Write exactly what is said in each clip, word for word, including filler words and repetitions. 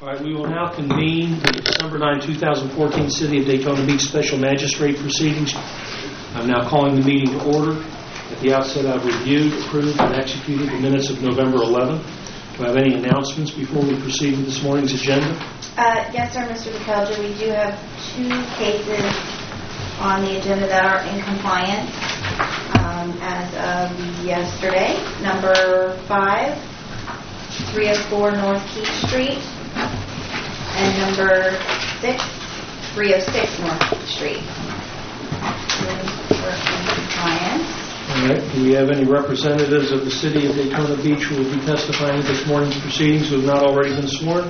All right, we will now convene the December ninth, two thousand fourteen City of Daytona Beach Special Magistrate Proceedings. I'm now calling the meeting to order. At the outset, I've reviewed, approved, and executed the minutes of November eleventh. Do I have any announcements before we proceed with this morning's agenda? Uh, yes, sir, Mister DePelger. We do have two cases on the agenda that are in compliance um, as of yesterday. Number five, three oh four North Keith Street, and number six, three oh six North Keith Street. We're in compliance. All right. Do we have any representatives of the City of Daytona Beach who will be testifying at this morning's proceedings who have not already been sworn?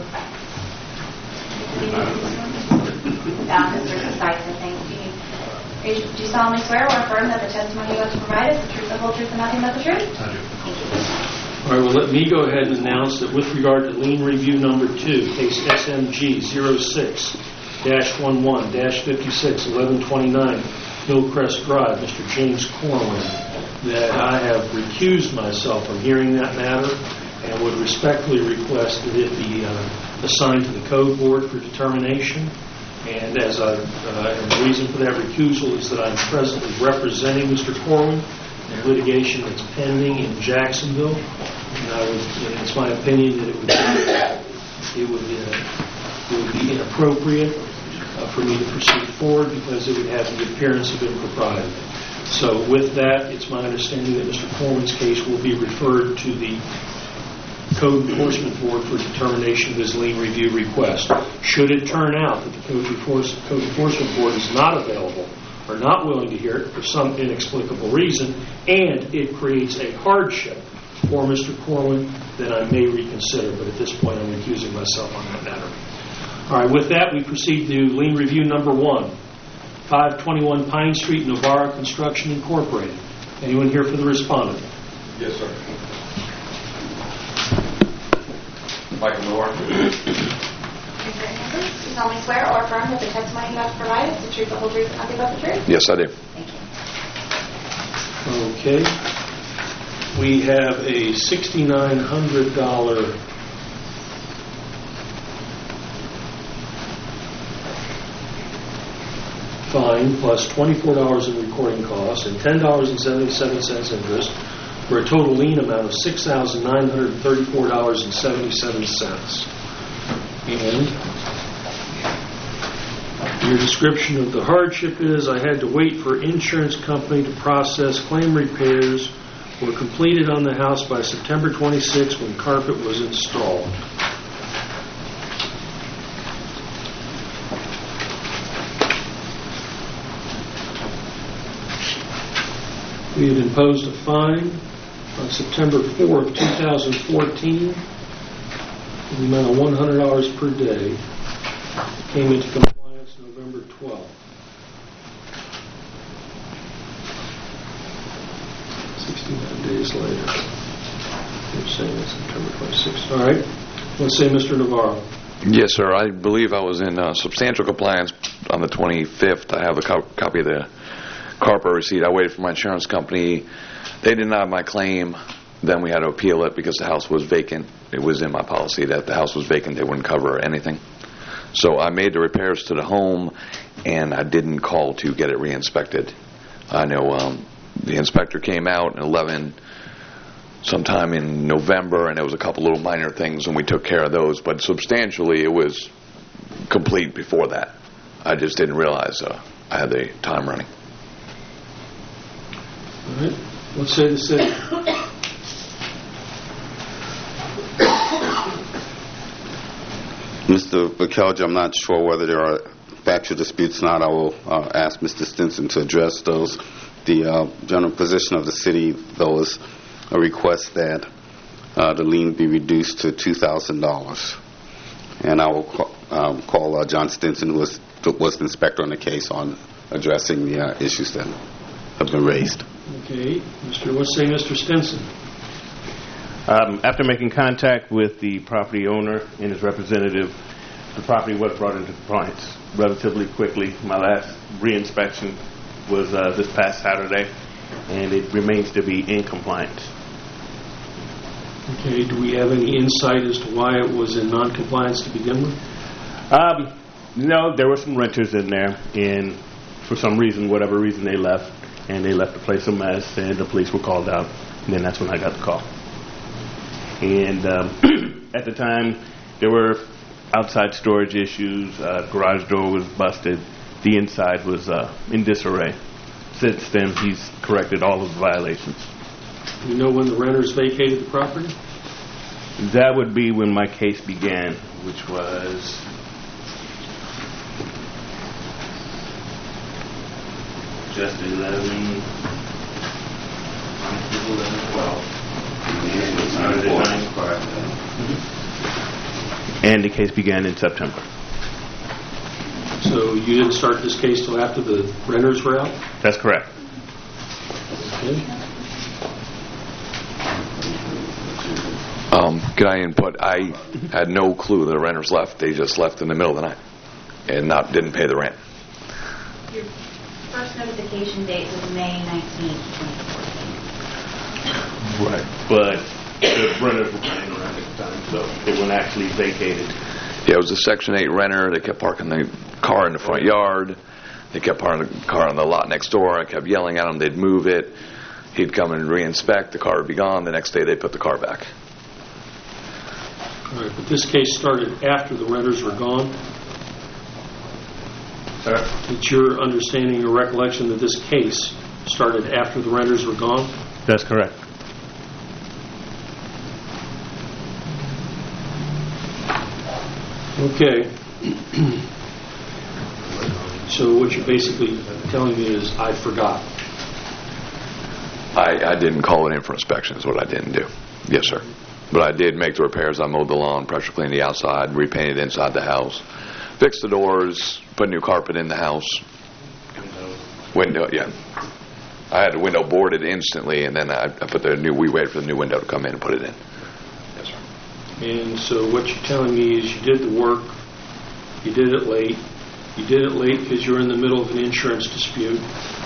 Uh, Mister Syson, thank you. Do you solemnly swear or affirm that the testimony you have to provide is the truth, the whole truth, and nothing but the truth? I do. Thank you. All right, well, let me go ahead and announce that with regard to lien review number two, case S M G zero six dash eleven dash fifty-six eleven twenty-nine, Hillcrest Drive, Mister James Corwin, that I have recused myself from hearing that matter and would respectfully request that it be uh, assigned to the Code Board for determination. And as I, uh, and the reason for that recusal is that I'm presently representing Mister Corwin in litigation that's pending in Jacksonville. And I would, and it's my opinion that it would be, it would, uh, it would be inappropriate uh, for me to proceed forward because it would have the appearance of impropriety. So with that, it's my understanding that Mister Corwin's case will be referred to the Code Enforcement Board for determination of his lien review request. Should it turn out that the Code Enforcement Board is not available or not willing to hear it for some inexplicable reason, and it creates a hardship for Mister Corwin, then I may reconsider. But at this point, I'm recusing myself on that matter. All right, with that, we proceed to lien review number one, five twenty-one Pine Street, Novara Construction Incorporated. Anyone here for the respondent? Yes, sir. Michael Miller. Do you solemnly swear or affirm that the testimony you have to provide is the truth, the whole truth, and nothing but the truth? Yes, I do. Thank you. Okay. We have a six thousand nine hundred dollars fine plus twenty-four dollars in recording costs and ten dollars and seventy-seven cents interest for a total lien amount of six thousand nine hundred thirty-four dollars and seventy-seven cents. And your description of the hardship is, I had to wait for insurance company to process claim repairs were completed on the house by September twenty-sixth when carpet was installed. We had imposed a fine on September fourth, two thousand fourteen, in the amount of one hundred dollars per day. It came into compliance November twelfth. sixty-nine days later. You're saying it's September twenty-sixth. All right. Let's say Mister Navarro. Yes, sir. I believe I was in uh, substantial compliance on the twenty-fifth. I have a co- copy of the carpet receipt. I waited for my insurance company. They denied my claim. Then we had to appeal it because the house was vacant. It was in my policy that the house was vacant. They wouldn't cover anything. So I made the repairs to the home, and I didn't call to get it re-inspected. I know um, the inspector came out in eleven sometime in November, and there was a couple little minor things, and we took care of those. But substantially, it was complete before that. I just didn't realize uh, I had the time running. All right. Let's say the city. Mister McKelge, I'm not sure whether there are factual disputes or not. I will uh, ask Mister Stinson to address those. The uh, general position of the city, though, is a request that uh, the lien be reduced to two thousand dollars. And I will call, um, call uh, John Stinson, who was, was the inspector on the case, on addressing the uh, issues that have been raised. Okay. Mister Let's say Mister Stinson. Um, after making contact with the property owner and his representative, the property was brought into compliance relatively quickly. My last re-inspection was uh, this past Saturday, and it remains to be in compliance. Okay, do we have any insight as to why it was in non-compliance to begin with? Um, no, there were some renters in there, and for some reason, whatever reason, they left, and they left the place a mess, and the police were called out, and then that's when I got the call. And um, at the time, there were outside storage issues, uh, garage door was busted, the inside was uh, in disarray. Since then, he's corrected all of the violations. Do you know when the renters vacated the property? That would be when my case began, which was just eleven, eleven, twelve. And it started at nine. And the case began in September. So you didn't start this case till after the renters were out? That's correct. Okay. Um, can I input? I had no clue the renters left. They just left in the middle of the night and not didn't pay the rent. Your first notification date was May nineteenth, twenty fourteen. Right. But the renters were running around at the time, so it wasn't actually vacated. Yeah, it was a Section eight renter. They kept parking the car in the front yard. They kept parking the car on the lot next door. I kept yelling at him. They'd move it. He'd come and re-inspect. The car would be gone. The next day, they'd put the car back. All right, but this case started after the renters were gone? Sir? It's your understanding or recollection that this case started after the renters were gone? That's correct. Okay. So what you're basically telling me is, I forgot. I, I didn't call it in for inspection is what I didn't do. Yes, sir. But I did make the repairs. I mowed the lawn, pressure cleaned the outside, repainted inside the house, fixed the doors, put new carpet in the house. Window, yeah. I had the window boarded instantly, and then I, I put the new, we waited for the new window to come in and put it in. Yes, sir. And so what you're telling me is you did the work, you did it late, you did it late because you were in the middle of an insurance dispute.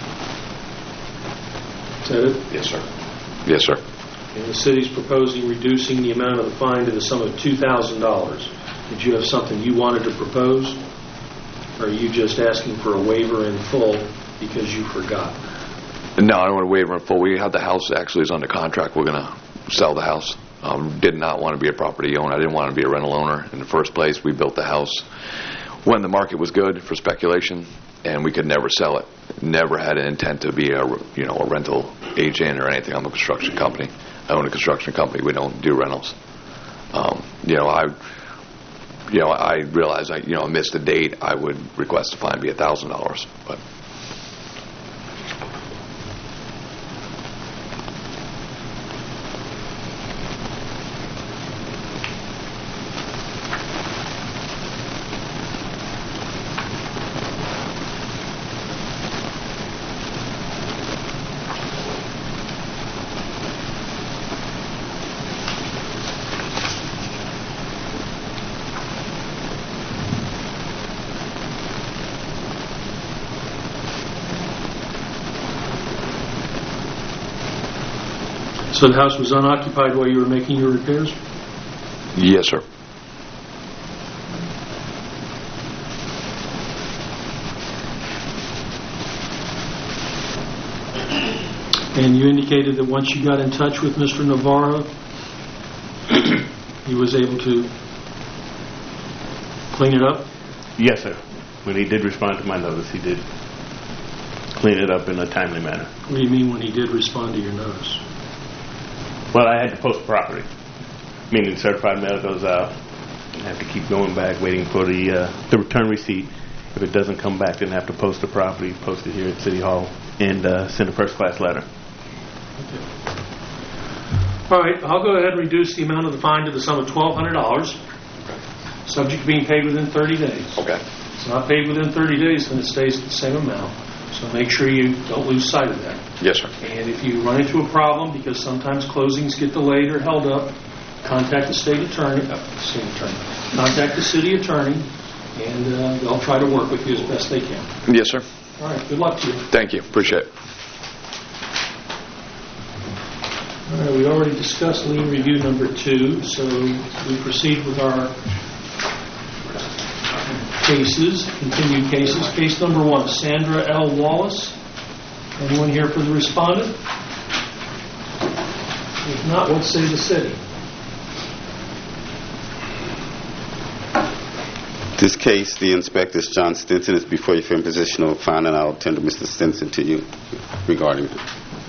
Is that it? Yes, sir. Yes, sir. And the city's proposing reducing the amount of the fine to the sum of two thousand dollars. Did you have something you wanted to propose? Or are you just asking for a waiver in full because you forgot? No, I don't want to waiver in full. We had the house actually is under contract. We're going to sell the house. Um, did not want to be a property owner. I didn't want to be a rental owner in the first place. We built the house when the market was good for speculation, and we could never sell it. Never had an intent to be a, you know, a rental agent or anything. I'm a construction company. I own a construction company. We don't do rentals. Um, you know, I, you know, I realized I, you know, missed a date. I would request the fine be a thousand dollars, but. So the house was unoccupied while you were making your repairs? Yes, sir. And you indicated that once you got in touch with Mister Navarro, he was able to clean it up? Yes, sir. When he did respond to my notice, he did clean it up in a timely manner. What do you mean when he did respond to your notice? Well, I had to post the property, meaning certified mail goes out. I have to keep going back, waiting for the uh, the return receipt. If it doesn't come back, then I have to post the property, post it here at City Hall, and uh, send a first-class letter. Okay. All right, I'll go ahead and reduce the amount of the fine to the sum of twelve hundred dollars, subject to being paid within thirty days. Okay. If it's not paid within thirty days, then it stays at the same amount. So make sure you don't lose sight of that. Yes, sir. And if you run into a problem, because sometimes closings get delayed or held up, contact the state attorney, uh, state attorney, contact the city attorney, and uh, they'll try to work with you as best they can. Yes, sir. All right, good luck to you. Thank you. Appreciate it. All right, we already discussed lien review number two, so we proceed with our cases, continued cases. Case number one, Sandra L. Wallace. Anyone here for the respondent? If not, what say the city? This case, the inspector, John Stinson, is before you for imposition of a fine, and I'll tender Mister Stinson to you regarding it.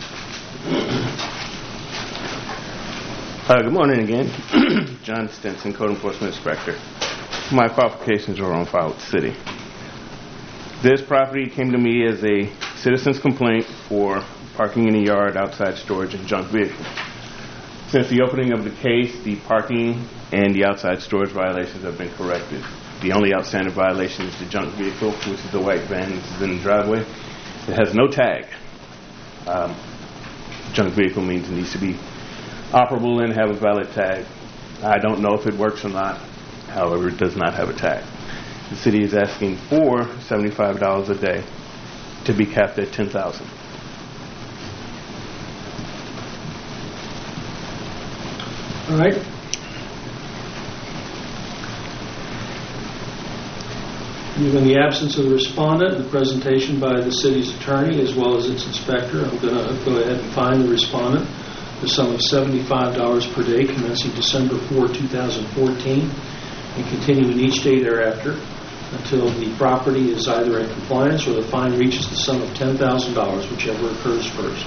Uh, good morning again. John Stinson, Code Enforcement Inspector. My qualifications are on file with the city. This property came to me as a citizen's complaint for parking in a yard, outside storage, and junk vehicles. Since the opening of the case, the parking and the outside storage violations have been corrected. The only outstanding violation is the junk vehicle, which is the white van that is in the driveway. It has no tag. Um, junk vehicle means it needs to be operable and have a valid tag. I don't know if it works or not. However, it does not have a tag. The city is asking for seventy-five dollars a day to be capped at ten thousand dollars. All right. In the absence of the respondent, the presentation by the city's attorney as well as its inspector, I'm going to go ahead and fine the respondent the sum of seventy-five dollars per day commencing December fourth, two thousand fourteen and continuing each day thereafter until the property is either in compliance or the fine reaches the sum of ten thousand dollars, whichever occurs first.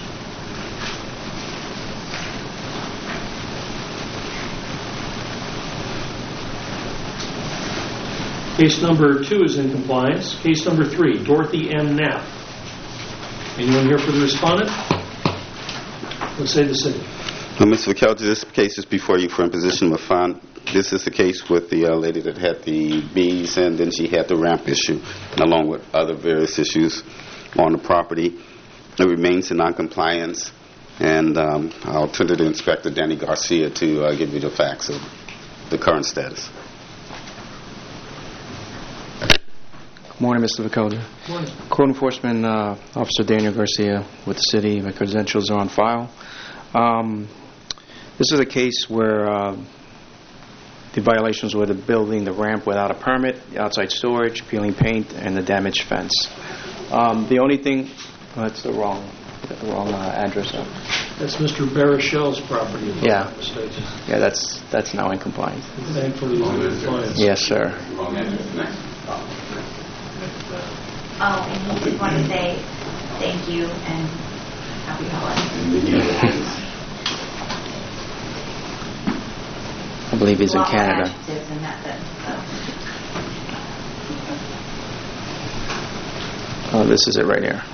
Case number two is in compliance. Case number three, Dorothy M. Knapp. Anyone here for the respondent? Let's say the city. Uh, Mister McKelvey, this case is before you for imposition of a fine. This is the case with the uh, lady that had the bees, and then she had the ramp issue, along with other various issues on the property. It remains in noncompliance, and um, I'll turn to the inspector, Danny Garcia, to uh, give you the facts of the current status. Good morning, Mister Vicoda. Morning. Code Enforcement uh, Officer Daniel Garcia with the city. My credentials are on file. Um, this is a case where uh, the violations were the building the ramp without a permit, the outside storage, peeling paint, and the damaged fence. Um, the only thing, oh, that's the wrong, the wrong uh, address. Up. That's Mister Barachel's property. If Yeah. I'm not mistaken. Yeah, that's that's now in compliance. Thankfully, it's in compliance. Yes, sir. Oh, and he just wanted to say thank you and happy holidays. I believe he's in A lot more Canada. adjectives in that sentence, so. Oh, this is it right here.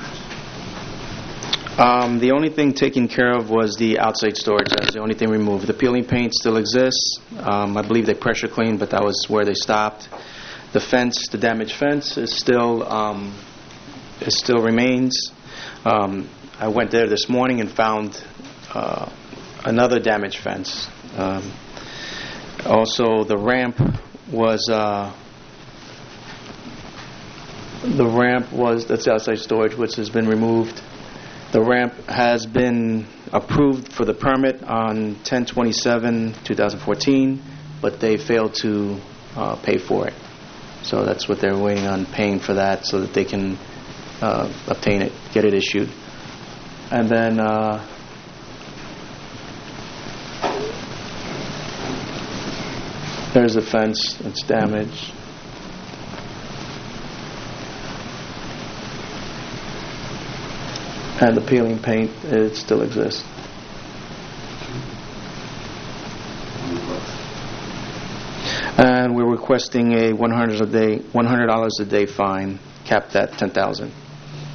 Um, the only thing taken care of was the outside storage. That was the only thing removed. The peeling paint still exists. Um, I believe they pressure cleaned, but that was where they stopped. The fence, the damaged fence, is still um, it still remains. Um, I went there this morning and found uh, another damaged fence. Um, also, the ramp was uh, the ramp was that's outside storage, which has been removed. The ramp has been approved for the permit on ten twenty-seven twenty fourteen, but they failed to uh, pay for it. So that's what they're waiting on, paying for that so that they can uh, obtain it, get it issued. And then uh, there's a fence that's damaged. And the peeling paint, it still exists. And we're requesting a one hundred dollars a day, one hundred dollars a day fine, capped at ten thousand dollars.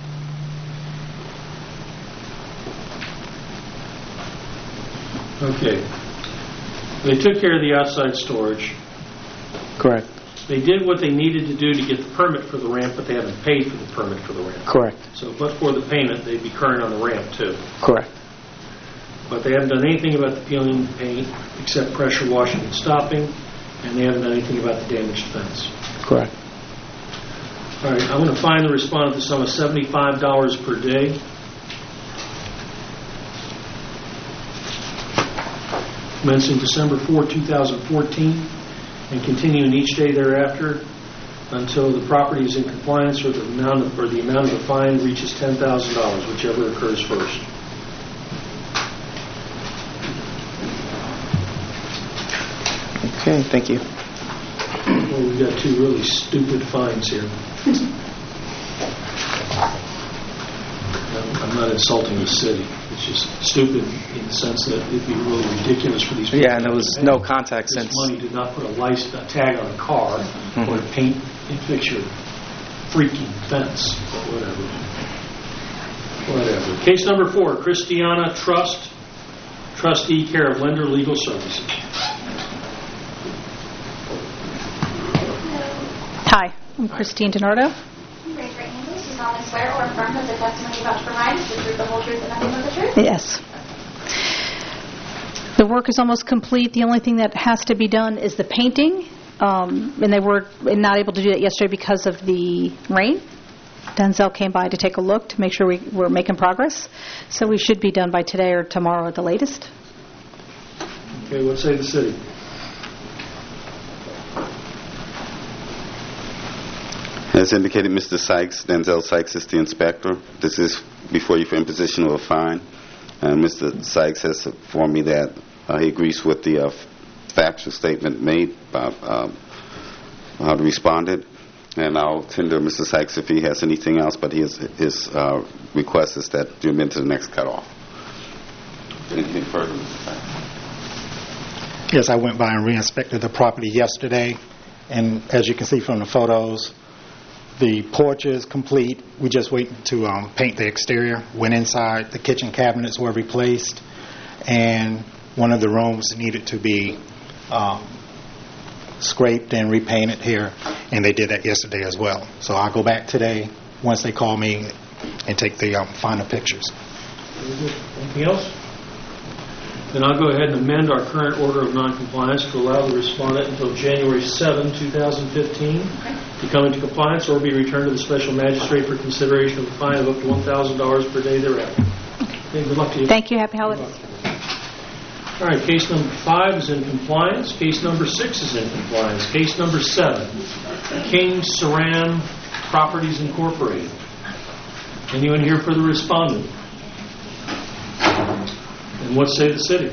Okay. They took care of the outside storage. Correct. They did what they needed to do to get the permit for the ramp, but they haven't paid for the permit for the ramp. Correct. So, but for the payment, they'd be current on the ramp, too. Correct. But they haven't done anything about the peeling paint except pressure washing and stopping, and they haven't done anything about the damaged fence. Correct. All right, I'm going to fine the respondent the sum of seventy-five dollars per day. commencing December fourth, two thousand fourteen, and continuing each day thereafter until the property is in compliance or the amount of, or the amount of the fine reaches ten thousand dollars, whichever occurs first. Okay, thank you. Well, we've got two really stupid fines here. I'm I'm not insulting the city. It's just stupid in the sense that it'd be really ridiculous for these people. Yeah, and there was no contact This since. money did not put a license, a tag on a car Mhm. or to paint and fix your freaking fence, but whatever. Whatever. Case number four, Christiana Trust, trustee, care of Lender Legal Services. Hi, I'm Christine DiNardo. Raise your right hand, please. Do you solemnly swear or affirm that the testimony you're about to provide is the truth, the whole truth, and nothing but the truth? Yes. The work is almost complete. The only thing that has to be done is the painting, um, and they were not able to do that yesterday because of the rain. Denzel came by to take a look to make sure we were making progress, so we should be done by today or tomorrow at the latest. Okay, what say the city? As indicated, Mister Sykes, Denzel Sykes is the inspector. This is before you for imposition of a fine. And Mister Sykes has informed me that uh, he agrees with the uh, factual statement made by uh, uh, the respondent. And I'll tender Mister Sykes if he has anything else, but his, his uh, request is that you amend to the next cutoff. Anything further, Mister Sykes? Yes, I went by and re-inspected the property yesterday, and as you can see from the photos, the porch is complete. We just waiting to um, paint the exterior. Went inside, the kitchen cabinets were replaced, and one of the rooms needed to be um, scraped and repainted here, and they did that yesterday as well. So I'll go back today once they call me and take the um, final pictures. Anything else? Then I'll go ahead and amend our current order of noncompliance to allow the respondent until January seventh, two thousand fifteen to come into compliance or be returned to the special magistrate for consideration of a fine of up to one thousand dollars per day thereafter. Okay, good luck to you. Thank you. Happy holidays. All right, case number five is in compliance. Case number six is in compliance. Case number seven, King Saram Properties Incorporated. Anyone here for the respondent? And what say the city?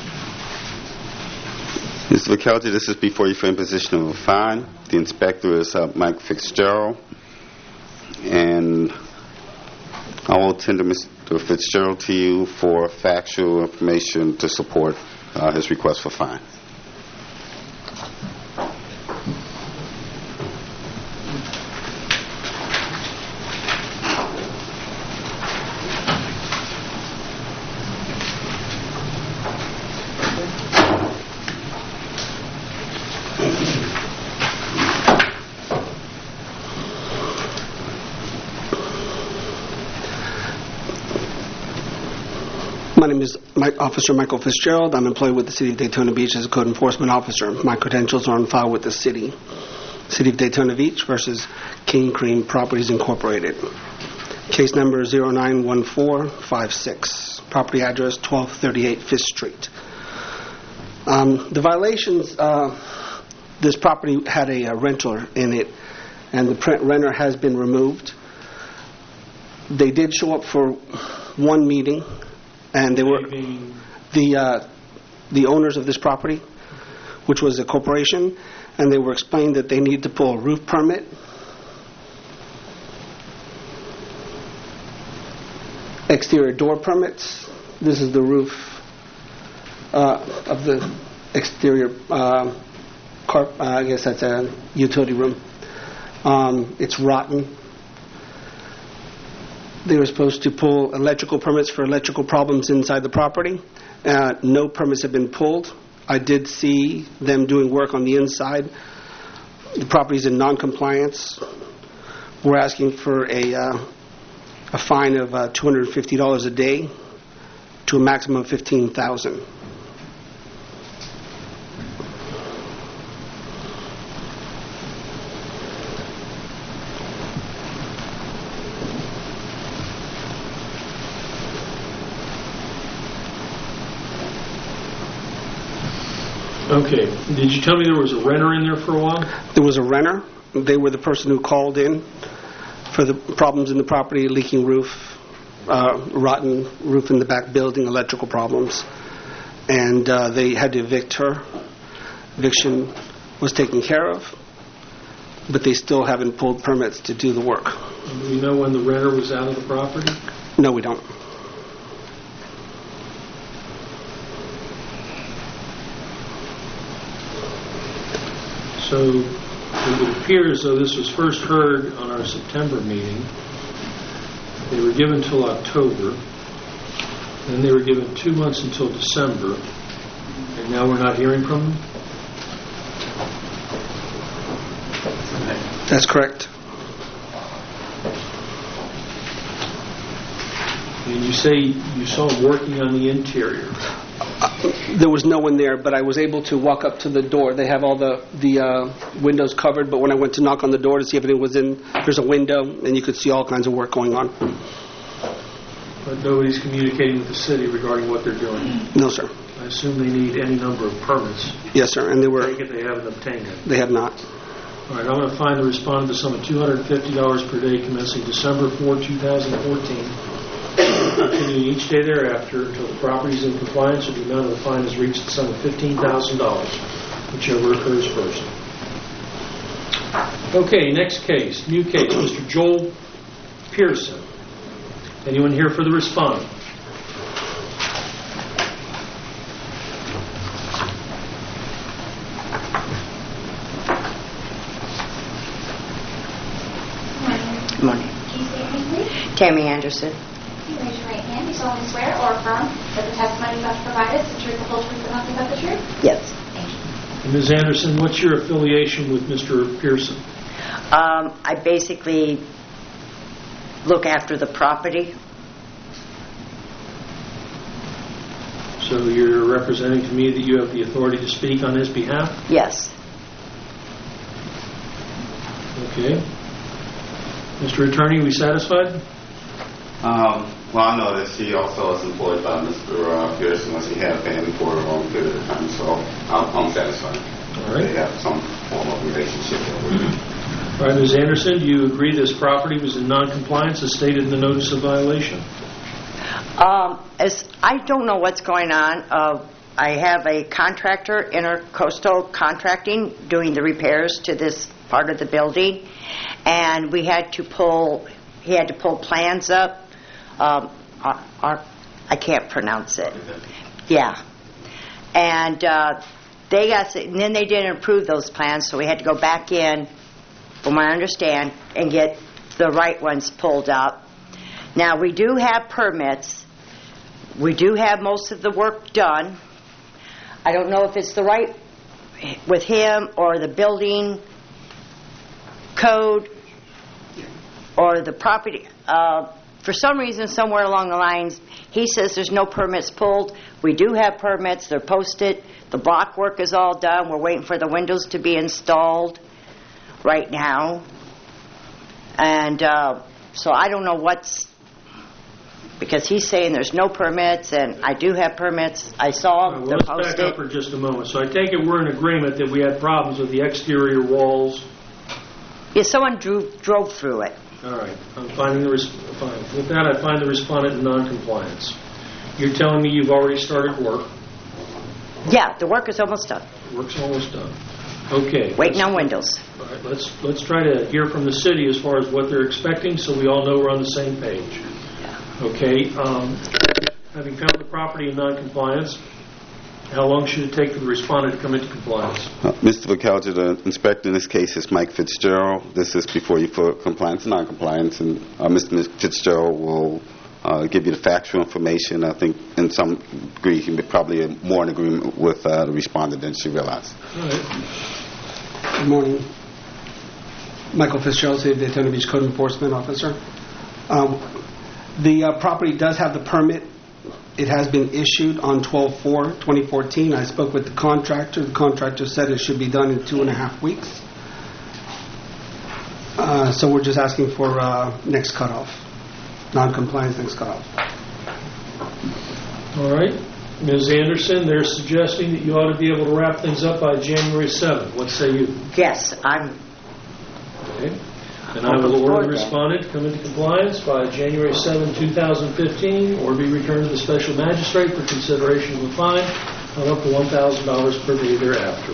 Mister McKelvey, this is before you for imposition of a fine. The inspector is uh, Mike Fitzgerald, and I will tender Mister Fitzgerald to you for factual information to support uh, his request for fine. My name is Mike, Officer Michael Fitzgerald. I'm employed with the City of Daytona Beach as a code enforcement officer. My credentials are on file with the city. City of Daytona Beach versus King Cream Properties Incorporated. Case number zero nine one four five six. Property address twelve thirty-eight Fifth Street. Um, the violations, uh, this property had a, a renter in it, and the print renter has been removed. They did show up for one meeting, and they were the uh, the owners of this property, which was a corporation, and they were explained that they need to pull a roof permit, exterior door permits. This is the roof uh, of the exterior uh, car. Uh, I guess that's a utility room. Um, it's rotten. They were supposed to pull electrical permits for electrical problems inside the property. Uh, no permits have been pulled. I did see them doing work on the inside. The property's in non-compliance. We're asking for a uh, a fine of uh, two hundred fifty dollars a day to a maximum of fifteen thousand dollars. Okay. Did you tell me there was a renter in there for a while? There was a renter. They were the person who called in for the problems in the property, leaking roof, uh, rotten roof in the back building, electrical problems. And uh, they had to evict her. Eviction was taken care of, but they still haven't pulled permits to do the work. Do we know when the renter was out of the property? No, we don't. So it would appear as though this was first heard on our September meeting. They were given till October. Then they were given two months until December. And now we're not hearing from them? That's correct. And you say you saw them working on the interior. Uh, there was no one there, but I was able to walk up to the door. They have all the, the uh, windows covered, but when I went to knock on the door to see if anyone was in, there's a window, and you could see all kinds of work going on. But nobody's communicating with the city regarding what they're doing? No, sir. I assume they need any number of permits. Yes, sir, and they were... I take it they haven't obtained it. They have not. All right, I'm going to find the respondent the sum of two hundred fifty dollars per day commencing December fourth, two thousand fourteen, continuing each day thereafter until the property is in compliance or the amount of the fine has reached the sum of fifteen thousand dollars, whichever occurs first. Okay, next case, new case, Mister Joel Pearson. Anyone here for the respondent? Good morning. Can you state your name, please? Tammy Anderson. You raise your right hand. You solemnly swear or affirm that the testimony you have provided is the truth, the whole truth, and nothing but the truth? Yes. Thank you. And Miz Anderson, what's your affiliation with Mister Pearson? Um, I basically look after the property. So you're representing to me that you have the authority to speak on his behalf? Yes. Okay. Mister Attorney, are we satisfied? Um, well, I know that she also is employed by Mister Uh, Pearson, as he had been for a long period of time, so I'm, I'm satisfied. All right. They have some form of relationship there. All right, Miz Anderson, do you agree this property was in noncompliance as stated in the notice of violation? Um, as I don't know what's going on. Uh, I have a contractor, Intercoastal Contracting, doing the repairs to this part of the building, and we had to pull. He had to pull plans up. Um, our, our, I can't pronounce it. Yeah, and uh, they got. And then they didn't approve those plans, so we had to go back in, from what I understand, and get the right ones pulled up. Now, we do have permits. We do have most of the work done. I don't know if it's the right with him or the building code or the property. Uh, for some reason, somewhere along the lines, he says there's no permits pulled. We do have permits. They're posted. The block work is all done. We're waiting for the windows to be installed right now. And uh, so I don't know what's... Because he's saying there's no permits, and I do have permits. I saw them. Well, They're let's posted. back up for just a moment. So I take it we're in agreement that we had problems with the exterior walls. Yeah, someone drew, drove through it. All right. I'm finding the res- fine. With that, I find the respondent in noncompliance. You're telling me you've already started work. Yeah, the work is almost done. Work's almost done. Okay. Waiting on windows. All right. Let's let's try to hear from the city as far as what they're expecting, so we all know we're on the same page. Okay, um, having found the property in noncompliance, how long should it take for the respondent to come into compliance? Uh, Mister McAllister, the inspector in this case is Mike Fitzgerald. This is before you for compliance and noncompliance, and uh, Mister Fitzgerald will uh, give you the factual information. I think in some degree he can be probably more in agreement with uh, the respondent than she realized. All right. Good morning. Michael Fitzgerald, City of Daytona Beach Code Enforcement Officer. Um, The uh, property does have the permit. It has been issued on twelve four twenty fourteen. I spoke with the contractor. The contractor said it should be done in two and a half weeks. Uh, so we're just asking for uh, next cutoff, non-compliance next cutoff. All right. Miz Anderson, they're suggesting that you ought to be able to wrap things up by January seventh. What say you? Yes, I'm, Okay. And I will order the respondent to come into compliance by January seventh, two thousand fifteen, or be returned to the special magistrate for consideration of a fine of up to one thousand dollars per day thereafter.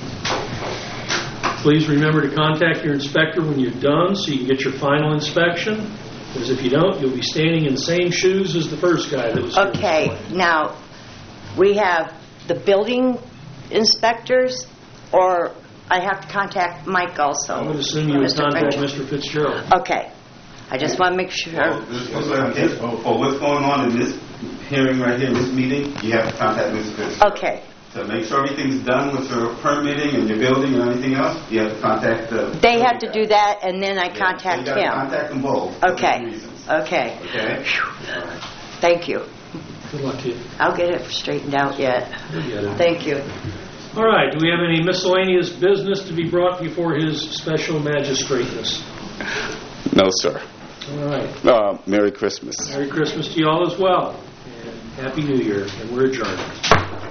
Please remember to contact your inspector when you're done so you can get your final inspection, because if you don't, you'll be standing in the same shoes as the first guy that was here this okay, morning. now, we have the building inspectors, or I have to contact Mike also? I would assume you would Mister contact French? Mister Fitzgerald. Okay, I just want to make sure. For what's going on in this hearing right here, this meeting, you have to contact Mister Fitzgerald. Okay, To make sure everything's done with your permitting and your building and everything else, you have to contact the... they have to do that, and then I Yeah, contact so you gotta him. contact them both. for Okay, different reasons. okay. Okay? Thank you. Good luck to you. I'll get it straightened out yet. You'll get it. Thank you. All right, do we have any miscellaneous business to be brought before his special magistrateness? No, sir. All right. Uh, Merry Christmas. Merry Christmas to you all as well, and Happy New Year, and we're adjourned.